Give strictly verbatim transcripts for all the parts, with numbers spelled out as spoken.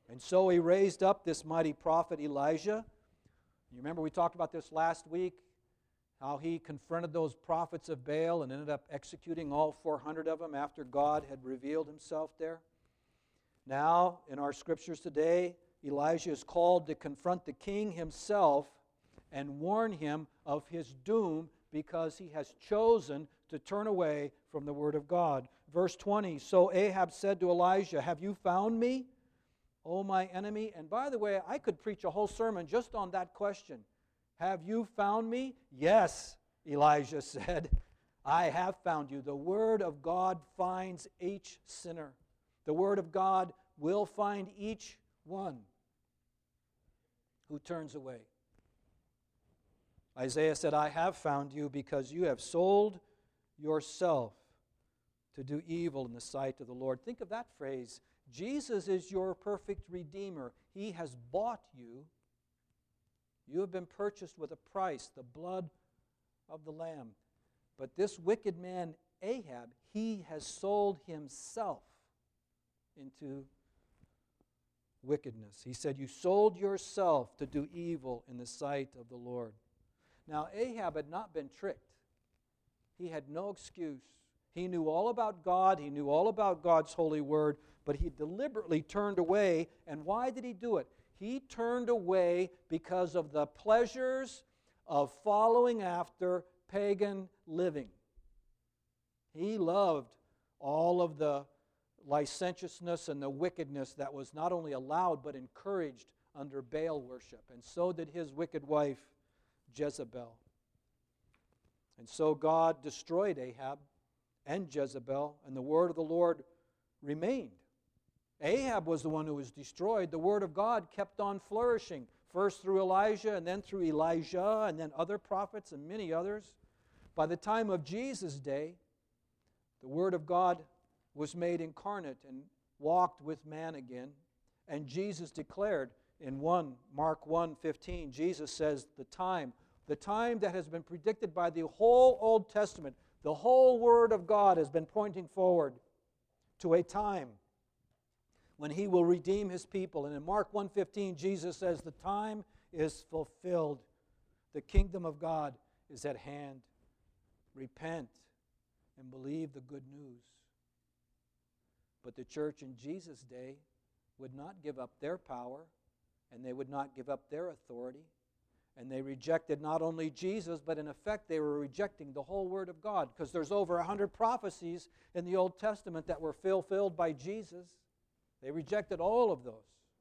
And so he raised up this mighty prophet Elijah. You remember we talked about this last week, how he confronted those prophets of Baal and ended up executing all four hundred of them after God had revealed himself there. Now, in our scriptures today, Elijah is called to confront the king himself and warn him of his doom because he has chosen to turn away from the word of God. Verse twenty, so Ahab said to Elijah, have you found me, O my enemy? And by the way, I could preach a whole sermon just on that question. Have you found me? Yes, Elijah said, I have found you. The word of God finds each sinner. The word of God will find each one who turns away. Isaiah said, I have found you because you have sold yourself to do evil in the sight of the Lord. Think of that phrase. Jesus is your perfect Redeemer. He has bought you. You have been purchased with a price, the blood of the Lamb. But this wicked man, Ahab, he has sold himself into wickedness. He said, you sold yourself to do evil in the sight of the Lord. Now, Ahab had not been tricked. He had no excuse. He knew all about God. He knew all about God's holy word, but he deliberately turned away. And why did he do it? He turned away because of the pleasures of following after pagan living. He loved all of the licentiousness and the wickedness that was not only allowed but encouraged under Baal worship. And so did his wicked wife, Jezebel. And so God destroyed Ahab and Jezebel, and the word of the Lord remained. Ahab was the one who was destroyed. The word of God kept on flourishing, first through Elijah and then through Elijah and then other prophets and many others. By the time of Jesus' day, the word of God was made incarnate and walked with man again. And Jesus declared in one Mark one fifteen, Jesus says, the time, the time that has been predicted by the whole Old Testament, the whole Word of God has been pointing forward to a time when He will redeem His people. And in Mark one fifteen, Jesus says, the time is fulfilled. The kingdom of God is at hand. Repent and believe the good news. But the church in Jesus' day would not give up their power, and they would not give up their authority. And they rejected not only Jesus, but in effect they were rejecting the whole Word of God, because there's over a hundred prophecies in the Old Testament that were fulfilled by Jesus. They rejected all of those.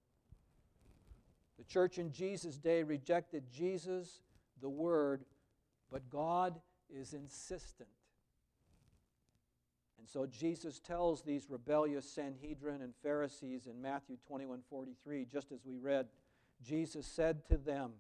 The church in Jesus' day rejected Jesus, the Word, but God is insistent. And so Jesus tells these rebellious Sanhedrin and Pharisees in Matthew twenty-one forty-three, just as we read, Jesus said to them,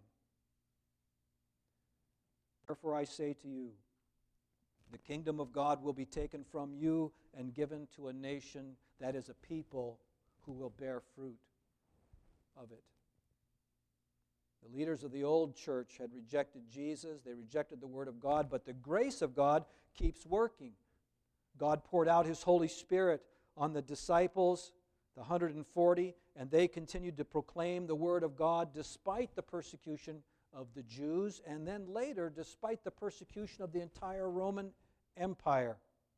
therefore I say to you, the kingdom of God will be taken from you and given to a nation that is a people who will bear fruit of it. The leaders of the old church had rejected Jesus. They rejected the Word of God, but the grace of God keeps working. God poured out His Holy Spirit on the disciples, the one hundred forty, and they continued to proclaim the Word of God despite the persecution of the Jews, and then later, despite the persecution of the entire Roman Empire.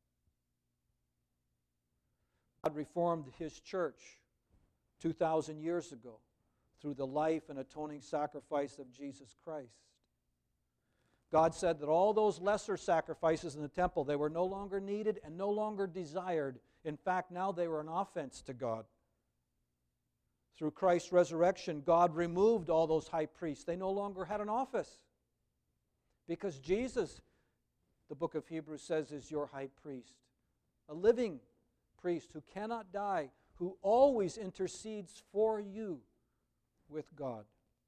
God reformed His church two thousand years ago through the life and atoning sacrifice of Jesus Christ. God said that all those lesser sacrifices in the temple, they were no longer needed and no longer desired. In fact, now they were an offense to God. Through Christ's resurrection, God removed all those high priests. They no longer had an office. Because Jesus, the book of Hebrews says, is your high priest. A living priest who cannot die, who always intercedes for you with God.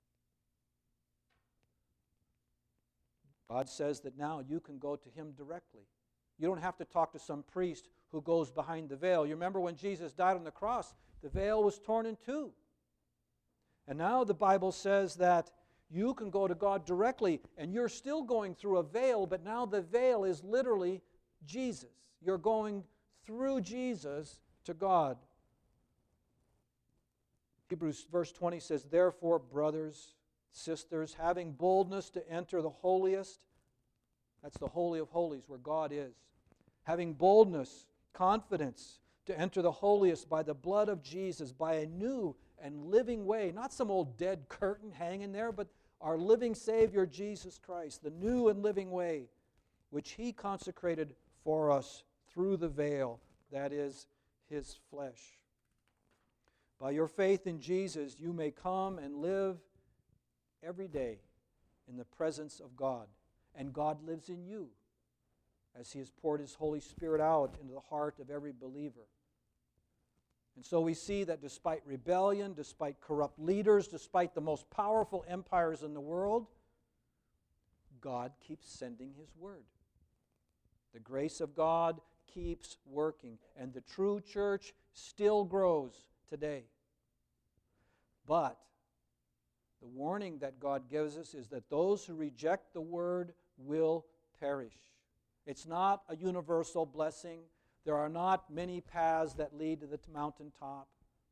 God says that now you can go to Him directly. You don't have to talk to some priest who goes behind the veil. You remember when Jesus died on the cross, the veil was torn in two. And now the Bible says that you can go to God directly, and you're still going through a veil, but now the veil is literally Jesus. You're going through Jesus to God. Hebrews verse twenty says, "Therefore, brothers, sisters, having boldness to enter the holiest," that's the Holy of Holies where God is, "having boldness, confidence to enter the holiest by the blood of Jesus, by a new and living way," not some old dead curtain hanging there, but our living Savior Jesus Christ, the new and living way, which He consecrated for us through the veil, that is, His flesh. By your faith in Jesus, you may come and live every day in the presence of God. And God lives in you as He has poured His Holy Spirit out into the heart of every believer. And so we see that despite rebellion, despite corrupt leaders, despite the most powerful empires in the world, God keeps sending His word. The grace of God keeps working, and the true church still grows today. But the warning that God gives us is that those who reject the word will perish. It's not a universal blessing. There are not many paths that lead to the mountaintop.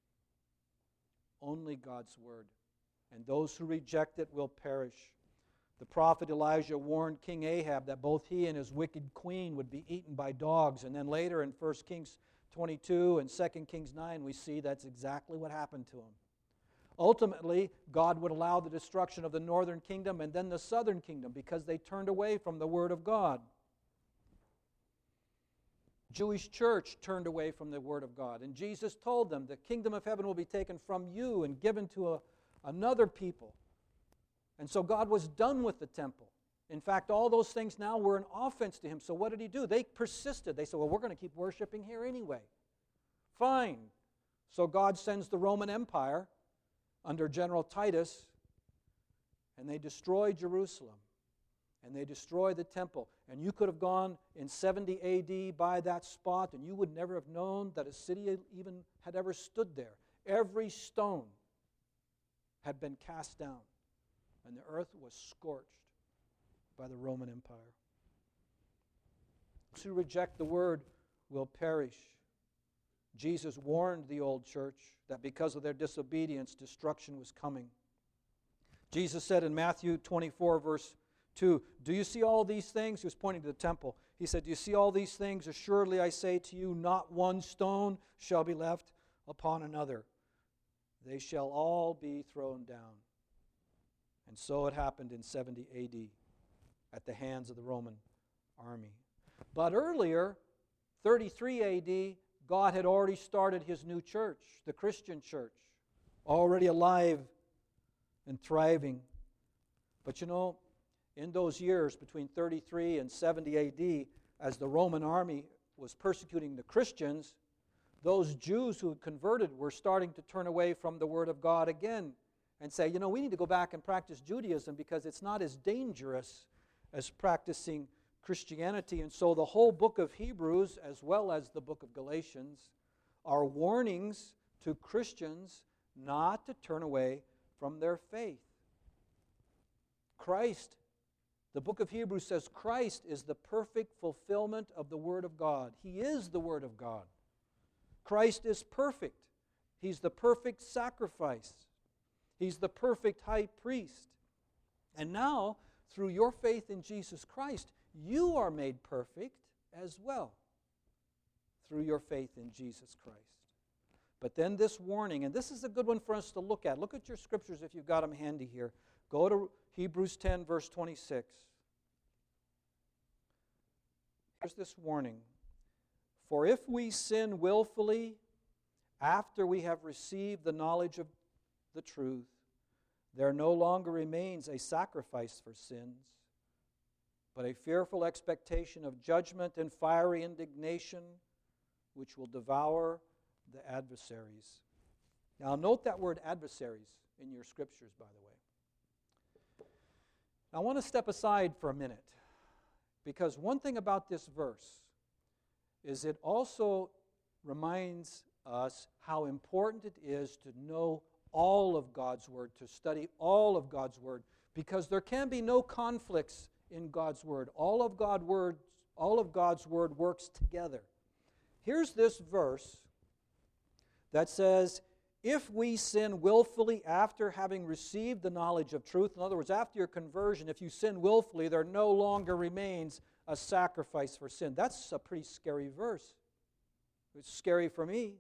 Only God's word. And those who reject it will perish. The prophet Elijah warned King Ahab that both he and his wicked queen would be eaten by dogs. And then later in First Kings twenty-two and Second Kings nine, we see that's exactly what happened to him. Ultimately, God would allow the destruction of the northern kingdom and then the southern kingdom because they turned away from the word of God. Jewish church turned away from the word of God. And Jesus told them, the kingdom of heaven will be taken from you and given to a, another people. And so God was done with the temple. In fact, all those things now were an offense to Him. So what did He do? They persisted. They said, well, we're going to keep worshiping here anyway. Fine. So God sends the Roman Empire under General Titus, and they destroy Jerusalem. And they destroy the temple. And you could have gone in seventy A D by that spot, and you would never have known that a city even had ever stood there. Every stone had been cast down, and the earth was scorched by the Roman Empire. Those who reject the word will perish. Jesus warned the old church that because of their disobedience, destruction was coming. Jesus said in Matthew twenty-four, verse two, "Do you see all these things?" He was pointing to the temple. He said, "Do you see all these things? Assuredly I say to you, not one stone shall be left upon another. They shall all be thrown down." And so it happened in seventy A D at the hands of the Roman army. But earlier, thirty-three A D, God had already started His new church, the Christian church, already alive and thriving. But you know, in those years between thirty-three and seventy A D, as the Roman army was persecuting the Christians, those Jews who had converted were starting to turn away from the Word of God again and say, you know, we need to go back and practice Judaism because it's not as dangerous as practicing Christianity. And so the whole book of Hebrews, as well as the book of Galatians, are warnings to Christians not to turn away from their faith. Christ, the book of Hebrews says, Christ is the perfect fulfillment of the Word of God. He is the Word of God. Christ is perfect. He's the perfect sacrifice. He's the perfect high priest. And now, through your faith in Jesus Christ, you are made perfect as well through your faith in Jesus Christ. But then this warning, and this is a good one for us to look at. Look at your scriptures if you've got them handy here. Go to Hebrews ten, verse twenty-six. Here's this warning. For if we sin willfully after we have received the knowledge of the truth, there no longer remains a sacrifice for sins, but a fearful expectation of judgment and fiery indignation which will devour the adversaries. Now note that word adversaries in your scriptures, by the way. Now, I want to step aside for a minute, because one thing about this verse is it also reminds us how important it is to know all of God's Word, to study all of God's Word, because there can be no conflicts in God's Word. All of God's Word, all of God's Word works together. Here's this verse that says, if we sin willfully after having received the knowledge of truth, in other words, after your conversion, if you sin willfully, there no longer remains a sacrifice for sin. That's a pretty scary verse. It's scary for me.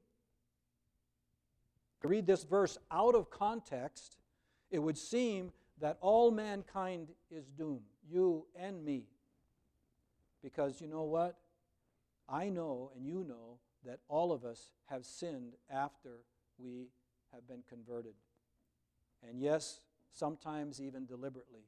To read this verse out of context, it would seem that all mankind is doomed, you and me. Because you know what? I know and you know that all of us have sinned after we have been converted. And yes, sometimes even deliberately.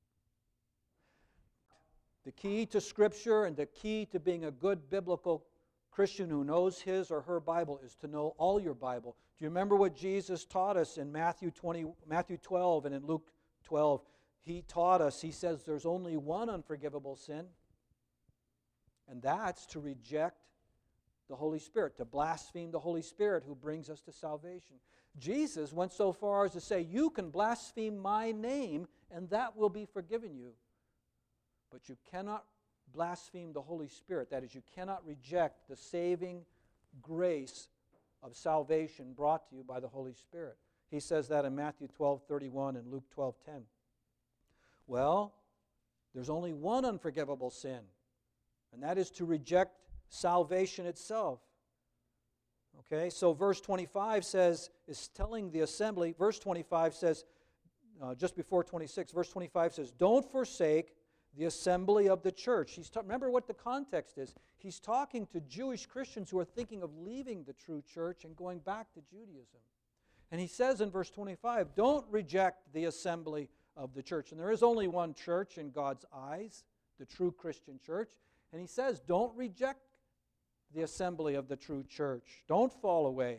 The key to Scripture and the key to being a good biblical Christian who knows his or her Bible is to know all your Bible. Do you remember what Jesus taught us in Matthew twenty, Matthew twelve and in Luke twelve? He taught us, he says there's only one unforgivable sin, and that's to reject the Holy Spirit, to blaspheme the Holy Spirit who brings us to salvation. Jesus went so far as to say, you can blaspheme my name and that will be forgiven you. But you cannot blaspheme the Holy Spirit. That is, you cannot reject the saving grace of salvation brought to you by the Holy Spirit. He says that in Matthew twelve thirty-one and Luke twelve ten. Well, there's only one unforgivable sin, and that is to reject salvation itself. Okay, so verse twenty-five says, is telling the assembly, verse twenty-five says, uh, just before twenty-six, verse twenty-five says, don't forsake the assembly of the church. He's ta- remember what the context is. He's talking to Jewish Christians who are thinking of leaving the true church and going back to Judaism. And he says in verse twenty-five, don't reject the assembly of the church. And there is only one church in God's eyes, the true Christian church. And he says, don't reject the assembly of the true church. Don't fall away.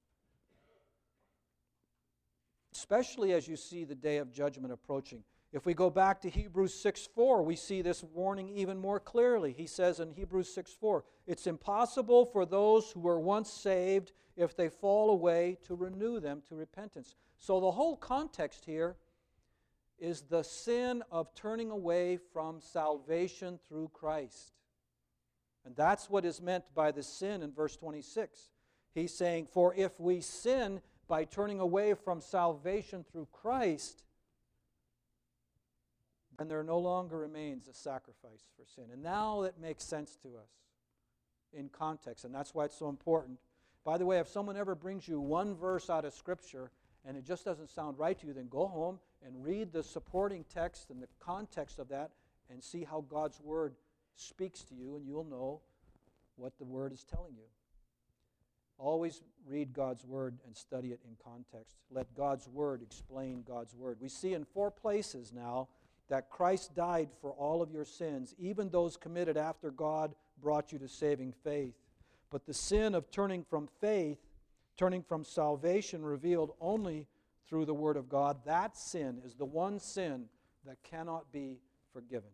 Especially as you see the day of judgment approaching. If we go back to Hebrews six four, we see this warning even more clearly. He says in Hebrews six four, it's impossible for those who were once saved, if they fall away, to renew them to repentance. So the whole context here is the sin of turning away from salvation through Christ. And that's what is meant by the sin in verse twenty-six. He's saying, for if we sin by turning away from salvation through Christ, and there no longer remains a sacrifice for sin. And now it makes sense to us in context, and that's why it's so important. By the way, if someone ever brings you one verse out of Scripture and it just doesn't sound right to you, then go home and read the supporting text and the context of that and see how God's Word speaks to you, and you'll know what the Word is telling you. Always read God's Word and study it in context. Let God's Word explain God's Word. We see in four places now that Christ died for all of your sins, even those committed after God brought you to saving faith. But the sin of turning from faith, turning from salvation revealed only through the Word of God, that sin is the one sin that cannot be forgiven.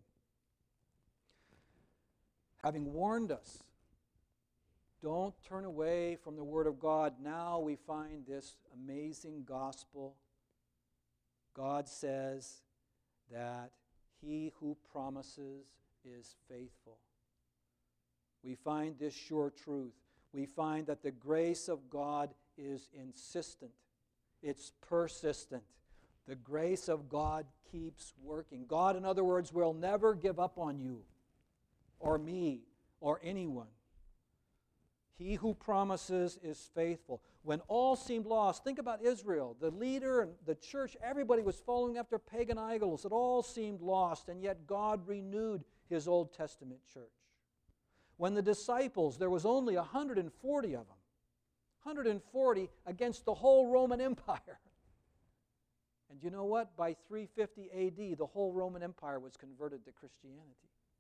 Having warned us, don't turn away from the Word of God, now we find this amazing gospel. God says that He who promises is faithful. We find this sure truth. We find that the grace of God is insistent. It's persistent. The grace of God keeps working. God, in other words, will never give up on you or me or anyone. He who promises is faithful. When all seemed lost, think about Israel. The leader and the church, everybody was following after pagan idols. It all seemed lost, and yet God renewed His Old Testament church. When the disciples, there was only one hundred forty of them. one hundred forty against the whole Roman Empire. And you know what? By three fifty A D, the whole Roman Empire was converted to Christianity.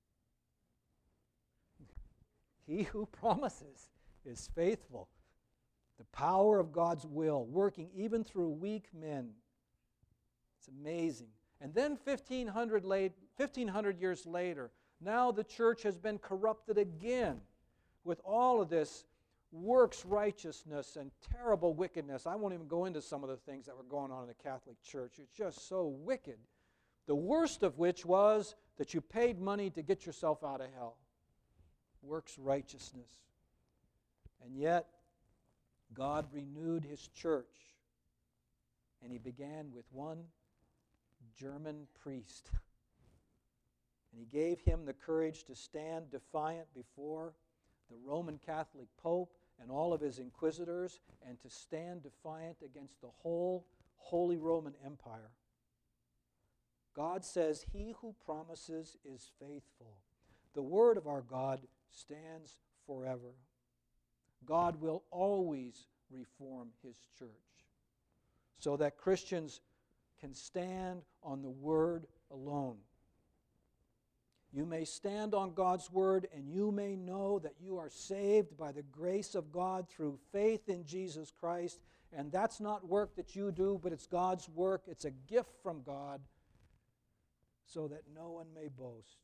He who promises is faithful. The power of God's will, working even through weak men. It's amazing. And then fifteen hundred, late, fifteen hundred years later, now the church has been corrupted again with all of this works righteousness and terrible wickedness. I won't even go into some of the things that were going on in the Catholic Church. It's just so wicked. The worst of which was that you paid money to get yourself out of hell. Works righteousness. And yet, God renewed his church, and he began with one German priest. And he gave him the courage to stand defiant before the Roman Catholic Pope and all of his inquisitors, and to stand defiant against the whole Holy Roman Empire. God says, he who promises is faithful. The word of our God stands forever. God will always reform his church so that Christians can stand on the word alone. You may stand on God's word, and you may know that you are saved by the grace of God through faith in Jesus Christ. And that's not work that you do, but it's God's work. It's a gift from God so that no one may boast.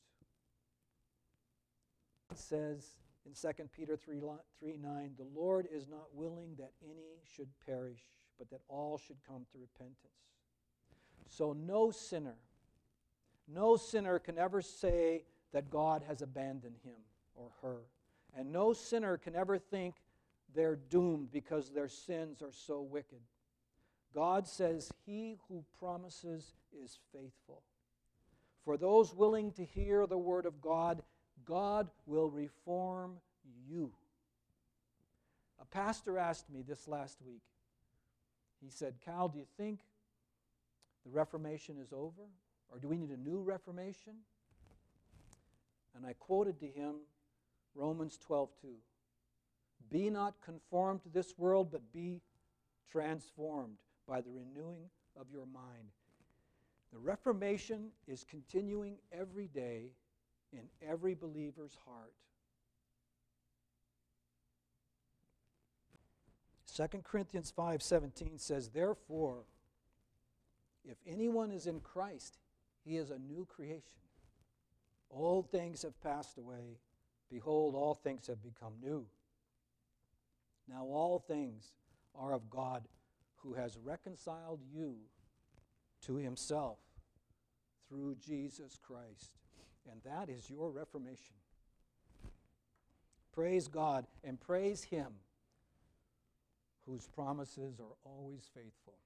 It says in Second Peter three nine, the Lord is not willing that any should perish, but that all should come to repentance. So no sinner, no sinner can ever say that God has abandoned him or her. And no sinner can ever think they're doomed because their sins are so wicked. God says, he who promises is faithful. For those willing to hear the word of God, God will reform you. A pastor asked me this last week. He said, Cal, do you think the Reformation is over? Or do we need a new Reformation? And I quoted to him Romans twelve two. Be not conformed to this world, but be transformed by the renewing of your mind. The Reformation is continuing every day in every believer's heart. Second Corinthians five seventeen says, therefore, if anyone is in Christ, he is a new creation. Old things have passed away. Behold, all things have become new. Now all things are of God, who has reconciled you to himself through Jesus Christ. And that is your reformation. Praise God and praise him whose promises are always faithful.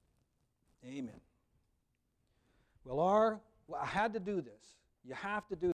Amen. Well, our, well, I had to do this. You have to do